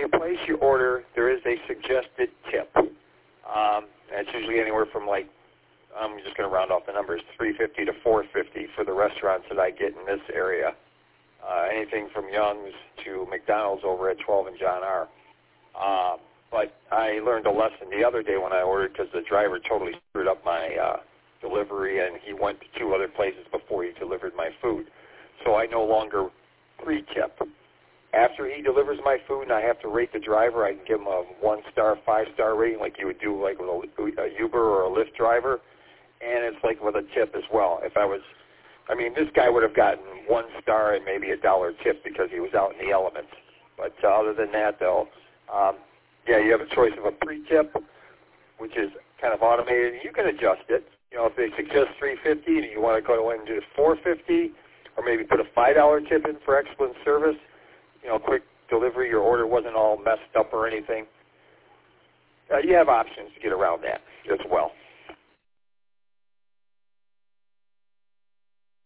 you place your order, there is a suggested tip. It's usually anywhere from like, I'm just going to round off the numbers, $3.50 to $4.50 for the restaurants that I get in this area. Anything from Young's to McDonald's over at 12 and John R. But I learned a lesson the other day when I ordered because the driver totally screwed up my delivery, and he went to 2 other places before he delivered my food. So I no longer pre-tip. After he delivers my food and I have to rate the driver, I can give him a 1-star, 5-star rating like you would do like with a Uber or a Lyft driver. And it's like with a tip as well. This guy would have gotten 1 star and maybe $1 tip because he was out in the elements. But other than that, though, you have a choice of a pre-tip, which is kind of automated. You can adjust it. If they suggest $3.50 and you want to go in and do $4.50, or maybe put a $5 tip in for excellent service, quick delivery, your order wasn't all messed up or anything. You have options to get around that as well.